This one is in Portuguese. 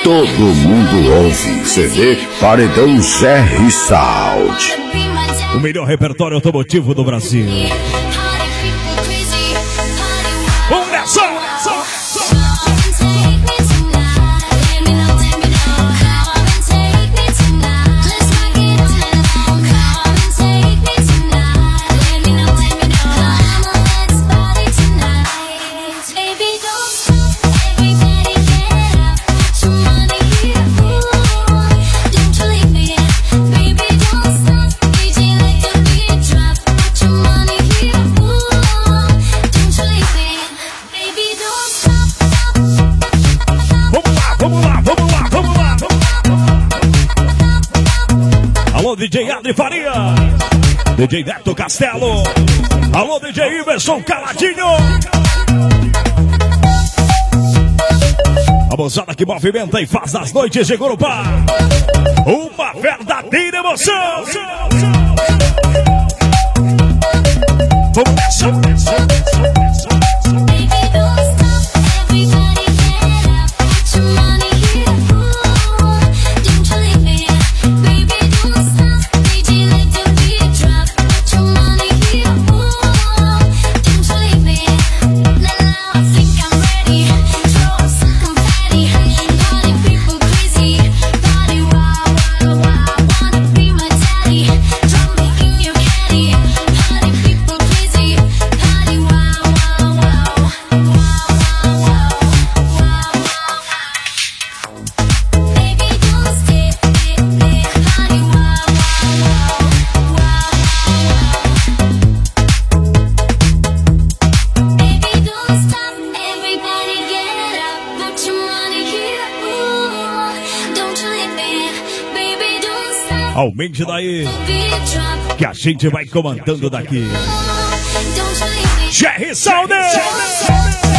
todo mundo ouve. CD Paredão GR Sound. O melhor repertório automotivo do Brasil. Vamos nessa! DJ Adri Faria, DJ Neto Castelo, alô DJ Iverson Caladinho. A moçada que movimenta e faz as noites de Gurupá uma verdadeira emoção. Vamos nessa. Aumente daí, que a gente vai comandando daqui. GR Sound!